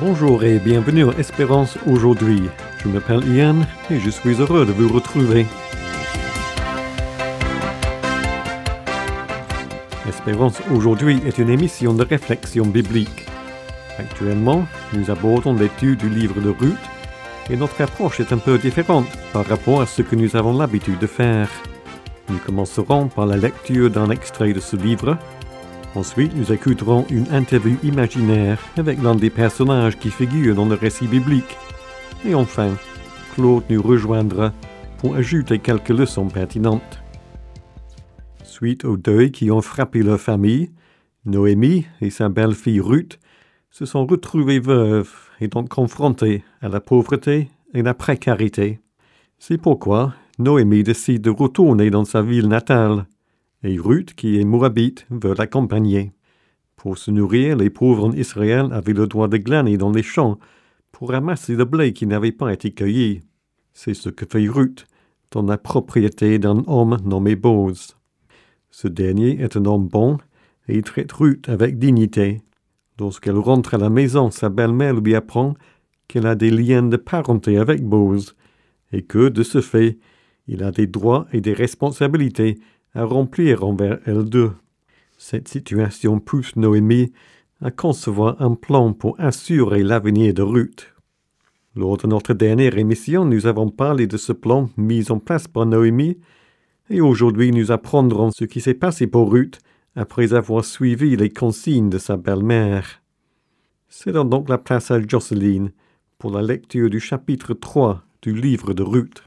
Bonjour et bienvenue à Espérance aujourd'hui. Je m'appelle Ian et je suis heureux de vous retrouver. Espérance aujourd'hui est une émission de réflexion biblique. Actuellement, nous abordons l'étude du livre de Ruth et notre approche est un peu différente par rapport à ce que nous avons l'habitude de faire. Nous commencerons par la lecture d'un extrait de ce livre. Ensuite, nous écouterons une interview imaginaire avec l'un des personnages qui figurent dans le récit biblique. Et enfin, Claude nous rejoindra pour ajouter quelques leçons pertinentes. Suite aux deuils qui ont frappé leur famille, Noémie et sa belle-fille Ruth se sont retrouvées veuves et donc confrontées à la pauvreté et la précarité. C'est pourquoi Noémie décide de retourner dans sa ville natale. Et Ruth, qui est moabite, veut l'accompagner. Pour se nourrir, les pauvres en Israël avaient le droit de glaner dans les champs pour ramasser le blé qui n'avait pas été cueilli. C'est ce que fait Ruth dans la propriété d'un homme nommé Boaz. Ce dernier est un homme bon et il traite Ruth avec dignité. Lorsqu'elle rentre à la maison, sa belle-mère lui apprend qu'elle a des liens de parenté avec Boaz et que, de ce fait, il a des droits et des responsabilités à remplir envers elle deux. Cette situation pousse Noémie à concevoir un plan pour assurer l'avenir de Ruth. Lors de notre dernière émission, nous avons parlé de ce plan mis en place par Noémie et aujourd'hui nous apprendrons ce qui s'est passé pour Ruth après avoir suivi les consignes de sa belle-mère. Cédons donc la place à Jocelyne pour la lecture du chapitre 3 du livre de Ruth.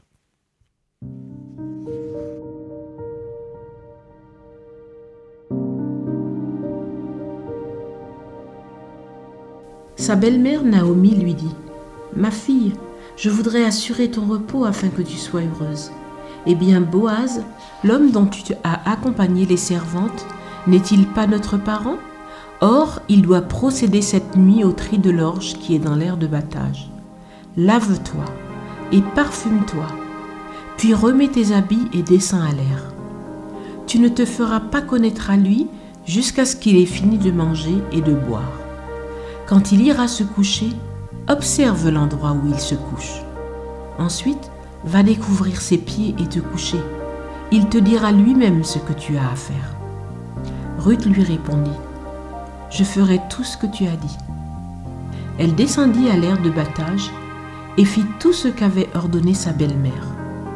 Sa belle-mère Naomi lui dit « Ma fille, je voudrais assurer ton repos afin que tu sois heureuse. Eh bien, Boaz, l'homme dont tu as accompagné les servantes, n'est-il pas notre parent? Or, il doit procéder cette nuit au tri de l'orge qui est dans l'aire de battage. Lave-toi et parfume-toi, puis remets tes habits et descends à l'aire. Tu ne te feras pas connaître à lui jusqu'à ce qu'il ait fini de manger et de boire. Quand il ira se coucher, observe l'endroit où il se couche. Ensuite, va découvrir ses pieds et te coucher. Il te dira lui-même ce que tu as à faire. » Ruth lui répondit « Je ferai tout ce que tu as dit. » Elle descendit à l'aire de battage et fit tout ce qu'avait ordonné sa belle-mère.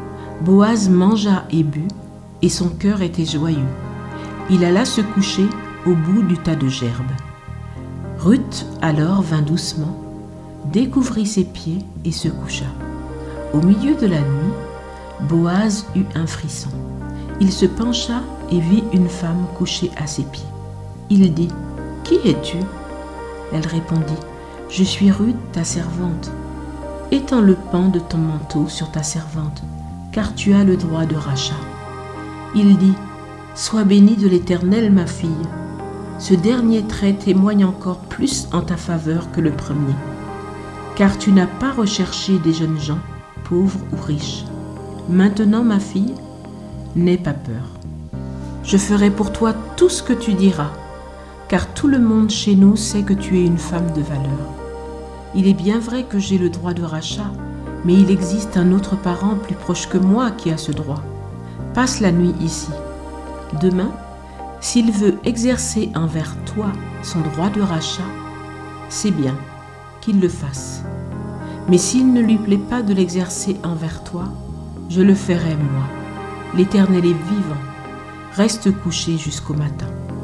Boaz mangea et but, et son cœur était joyeux. Il alla se coucher au bout du tas de gerbes. Ruth alors vint doucement, découvrit ses pieds et se coucha. Au milieu de la nuit, Boaz eut un frisson. Il se pencha et vit une femme couchée à ses pieds. Il dit « Qui es-tu » Elle répondit « Je suis Ruth, ta servante. Étends le pan de ton manteau sur ta servante, car tu as le droit de rachat. » Il dit « Sois bénie de l'Éternel, ma fille. Ce dernier trait témoigne encore plus en ta faveur que le premier, car tu n'as pas recherché des jeunes gens, pauvres ou riches. Maintenant, ma fille, n'aie pas peur. Je ferai pour toi tout ce que tu diras, car tout le monde chez nous sait que tu es une femme de valeur. Il est bien vrai que j'ai le droit de rachat, mais il existe un autre parent plus proche que moi qui a ce droit. Passe la nuit ici. Demain, s'il veut exercer envers toi son droit de rachat, c'est bien qu'il le fasse. Mais s'il ne lui plaît pas de l'exercer envers toi, je le ferai moi. L'Éternel est vivant. Reste couchée jusqu'au matin. »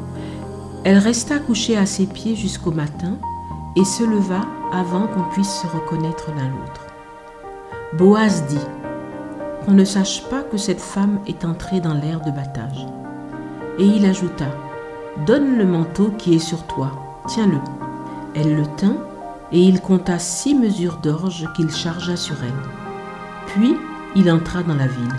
Elle resta couchée à ses pieds jusqu'au matin et se leva avant qu'on puisse se reconnaître l'un l'autre. Boaz dit « Qu'on ne sache pas que cette femme est entrée dans l'aire de battage. » Et il ajouta « Donne le manteau qui est sur toi, tiens-le. » Elle le tint, et il compta 6 mesures d'orge qu'il chargea sur elle. Puis il entra dans la ville.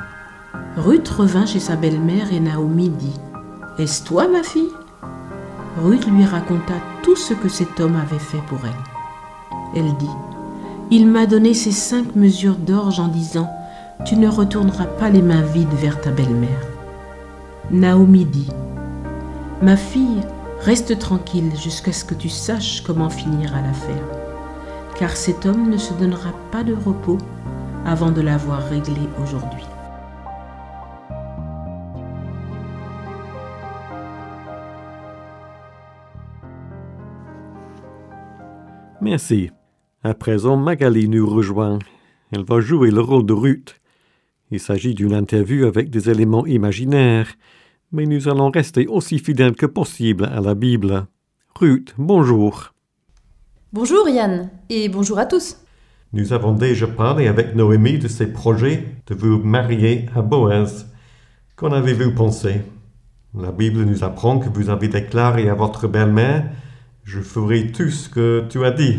Ruth revint chez sa belle-mère et Naomi dit « Est-ce toi, ma fille ?» Ruth lui raconta tout ce que cet homme avait fait pour elle. Elle dit « Il m'a donné ces 5 mesures d'orge en disant « Tu ne retourneras pas les mains vides vers ta belle-mère. » Naomi dit « Ma fille, reste tranquille jusqu'à ce que tu saches comment finira l'affaire. car cet homme ne se donnera pas de repos avant de l'avoir réglé aujourd'hui. Merci. À présent, Magali nous rejoint. Elle va jouer le rôle de Ruth. Il s'agit d'une interview avec des éléments imaginaires, mais nous allons rester aussi fidèles que possible à la Bible. Ruth, bonjour. Bonjour Yann, et bonjour à tous. Nous avons déjà parlé avec Noémie de ses projets de vous marier à Boaz. Qu'en avez-vous pensé? La Bible nous apprend que vous avez déclaré à votre belle-mère « Je ferai tout ce que tu as dit ».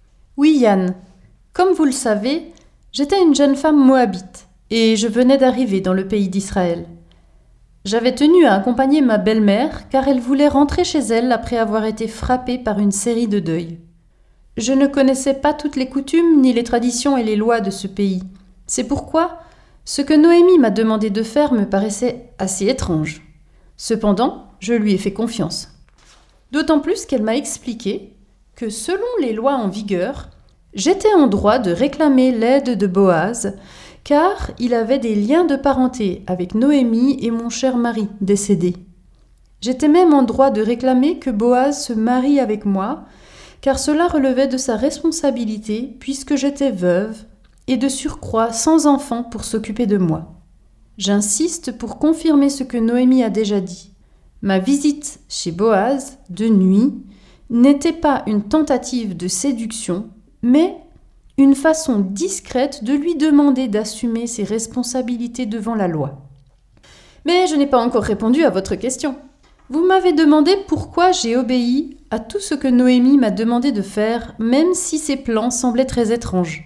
Oui Yann, comme vous le savez, j'étais une jeune femme moabite et je venais d'arriver dans le pays d'Israël. J'avais tenu à accompagner ma belle-mère car elle voulait rentrer chez elle après avoir été frappée par une série de deuils. Je ne connaissais pas toutes les coutumes ni les traditions et les lois de ce pays. C'est pourquoi ce que Noémie m'a demandé de faire me paraissait assez étrange. Cependant, je lui ai fait confiance. D'autant plus qu'elle m'a expliqué que selon les lois en vigueur, j'étais en droit de réclamer l'aide de Boaz, car il avait des liens de parenté avec Noémie et mon cher mari décédé. J'étais même en droit de réclamer que Boaz se marie avec moi, car cela relevait de sa responsabilité puisque j'étais veuve et de surcroît sans enfant pour s'occuper de moi. J'insiste pour confirmer ce que Noémie a déjà dit. Ma visite chez Boaz, de nuit, n'était pas une tentative de séduction, mais une façon discrète de lui demander d'assumer ses responsabilités devant la loi. Mais je n'ai pas encore répondu à votre question. Vous m'avez demandé pourquoi j'ai obéi à tout ce que Noémie m'a demandé de faire, même si ses plans semblaient très étranges.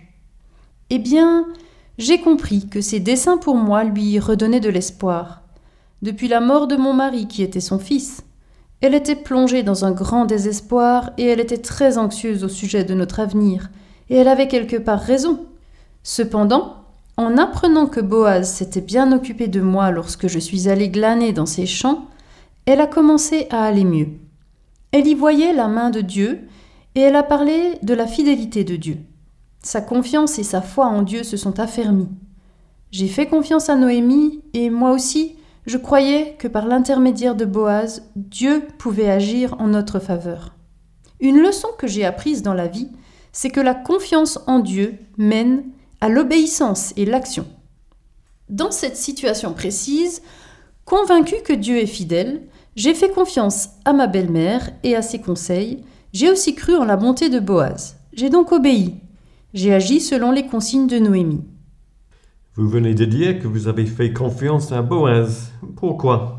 Eh bien, j'ai compris que ses desseins pour moi lui redonnaient de l'espoir. Depuis la mort de mon mari, qui était son fils, elle était plongée dans un grand désespoir et elle était très anxieuse au sujet de notre avenir, et elle avait quelque part raison. Cependant, en apprenant que Boaz s'était bien occupé de moi lorsque je suis allée glaner dans ses champs, elle a commencé à aller mieux. Elle y voyait la main de Dieu et elle a parlé de la fidélité de Dieu. Sa confiance et sa foi en Dieu se sont affermies. J'ai fait confiance à Noémie et moi aussi, je croyais que par l'intermédiaire de Boaz, Dieu pouvait agir en notre faveur. Une leçon que j'ai apprise dans la vie, c'est que la confiance en Dieu mène à l'obéissance et l'action. Dans cette situation précise, convaincue que Dieu est fidèle, j'ai fait confiance à ma belle-mère et à ses conseils. J'ai aussi cru en la bonté de Boaz. J'ai donc obéi. J'ai agi selon les consignes de Noémie. Vous venez de dire que vous avez fait confiance à Boaz. Pourquoi?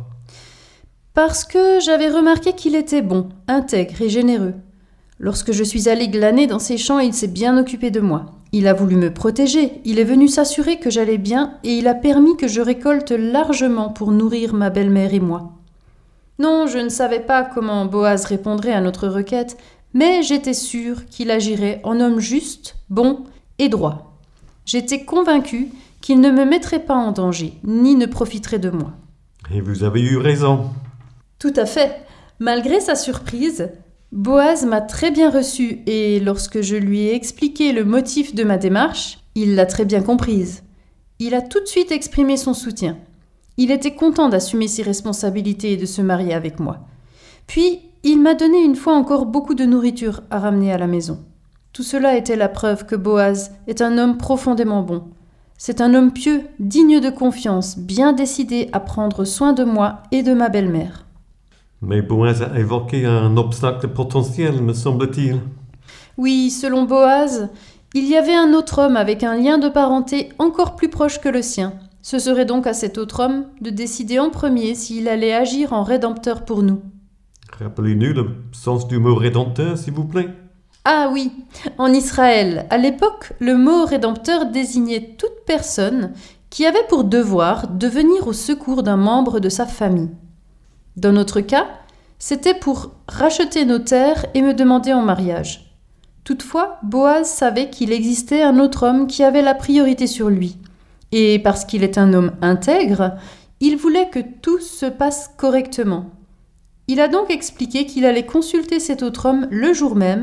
Parce que j'avais remarqué qu'il était bon, intègre et généreux. Lorsque je suis allée glaner dans ses champs, il s'est bien occupé de moi. Il a voulu me protéger, il est venu s'assurer que j'allais bien et il a permis que je récolte largement pour nourrir ma belle-mère et moi. Non, je ne savais pas comment Boaz répondrait à notre requête, mais j'étais sûre qu'il agirait en homme juste, bon et droit. J'étais convaincue qu'il ne me mettrait pas en danger, ni ne profiterait de moi. Et vous avez eu raison. Tout à fait. Malgré sa surprise, Boaz m'a très bien reçue et lorsque je lui ai expliqué le motif de ma démarche, il l'a très bien comprise. Il a tout de suite exprimé son soutien. Il était content d'assumer ses responsabilités et de se marier avec moi. Puis, il m'a donné une fois encore beaucoup de nourriture à ramener à la maison. Tout cela était la preuve que Boaz est un homme profondément bon. C'est un homme pieux, digne de confiance, bien décidé à prendre soin de moi et de ma belle-mère. Mais Boaz a évoqué un obstacle potentiel, me semble-t-il. Oui, selon Boaz, il y avait un autre homme avec un lien de parenté encore plus proche que le sien. Ce serait donc à cet autre homme de décider en premier s'il allait agir en rédempteur pour nous. Rappelez-nous le sens du mot rédempteur, s'il vous plaît. Ah oui, en Israël, à l'époque, le mot rédempteur désignait toute personne qui avait pour devoir de venir au secours d'un membre de sa famille. Dans notre cas, c'était pour racheter nos terres et me demander en mariage. Toutefois, Boaz savait qu'il existait un autre homme qui avait la priorité sur lui. Et parce qu'il est un homme intègre, il voulait que tout se passe correctement. Il a donc expliqué qu'il allait consulter cet autre homme le jour même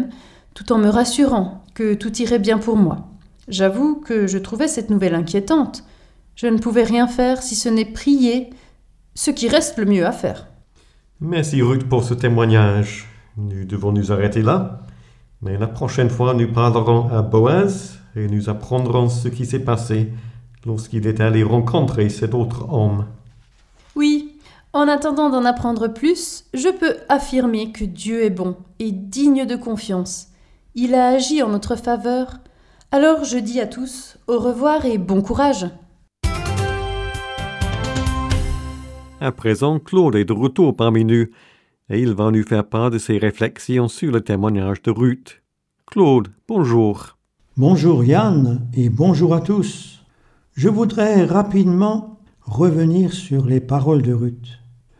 tout en me rassurant que tout irait bien pour moi. J'avoue que je trouvais cette nouvelle inquiétante. Je ne pouvais rien faire si ce n'est prier, ce qui reste le mieux à faire. Merci Ruth pour ce témoignage. Nous devons nous arrêter là. Mais la prochaine fois, nous parlerons à Boaz et nous apprendrons ce qui s'est passé lorsqu'il est allé rencontrer cet autre homme. Oui, en attendant d'en apprendre plus, je peux affirmer que Dieu est bon et digne de confiance. Il a agi en notre faveur. Alors je dis à tous au revoir et bon courage. À présent, Claude est de retour parmi nous et il va nous faire part de ses réflexions sur le témoignage de Ruth. Claude, bonjour. Bonjour Yann et bonjour à tous. Je voudrais rapidement revenir sur les paroles de Ruth.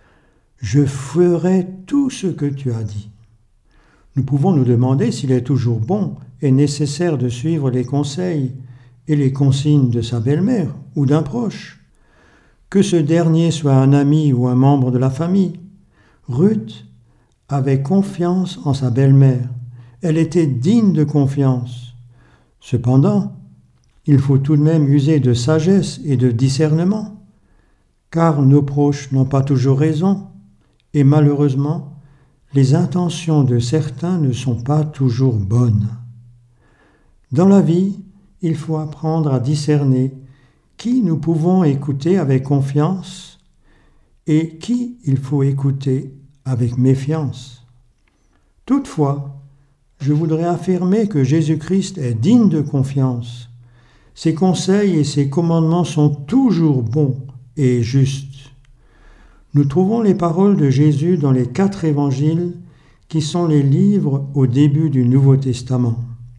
Je ferai tout ce que tu as dit. Nous pouvons nous demander s'il est toujours bon et nécessaire de suivre les conseils et les consignes de sa belle-mère ou d'un proche, que ce dernier soit un ami ou un membre de la famille. Ruth avait confiance en sa belle-mère. Elle était digne de confiance. Cependant, il faut tout de même user de sagesse et de discernement, car nos proches n'ont pas toujours raison, et malheureusement, les intentions de certains ne sont pas toujours bonnes. Dans la vie, il faut apprendre à discerner qui nous pouvons écouter avec confiance et qui il faut écouter avec méfiance. Toutefois, je voudrais affirmer que Jésus-Christ est digne de confiance. Ses conseils et ses commandements sont toujours bons et justes. Nous trouvons les paroles de Jésus dans les 4 évangiles qui sont les livres au début du Nouveau Testament.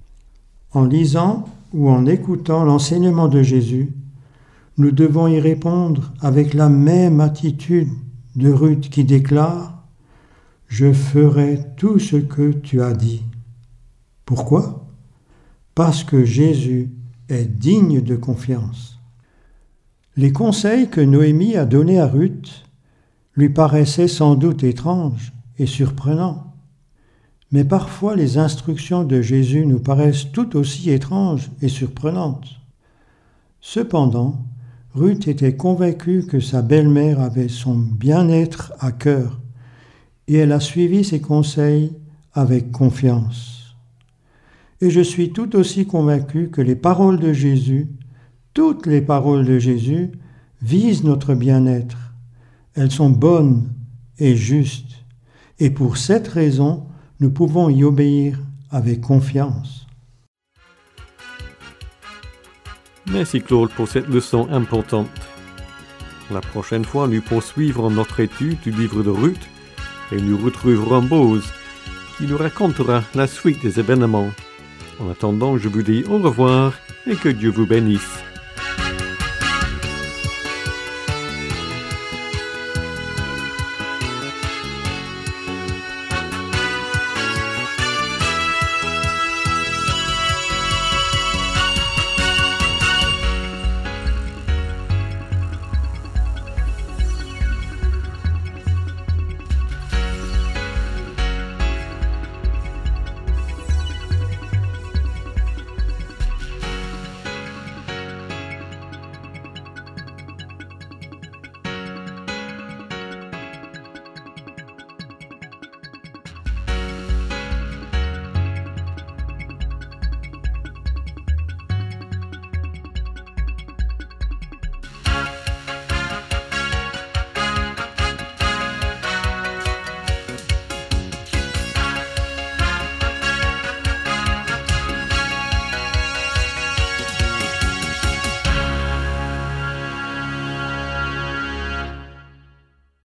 En lisant ou en écoutant l'enseignement de Jésus, nous devons y répondre avec la même attitude de Ruth qui déclare « Je ferai tout ce que tu as dit ». Pourquoi ? Parce que Jésus est digne de confiance. Les conseils que Noémie a donnés à Ruth lui paraissaient sans doute étranges et surprenants. Mais parfois les instructions de Jésus nous paraissent tout aussi étranges et surprenantes. Cependant, Ruth était convaincue que sa belle-mère avait son bien-être à cœur et elle a suivi ses conseils avec confiance. Et je suis tout aussi convaincu que les paroles de Jésus, toutes les paroles de Jésus, visent notre bien-être. Elles sont bonnes et justes, et pour cette raison, nous pouvons y obéir avec confiance. Merci Claude pour cette leçon importante. La prochaine fois, nous poursuivrons notre étude du livre de Ruth et nous retrouverons Boaz qui nous racontera la suite des événements. En attendant, je vous dis au revoir et que Dieu vous bénisse.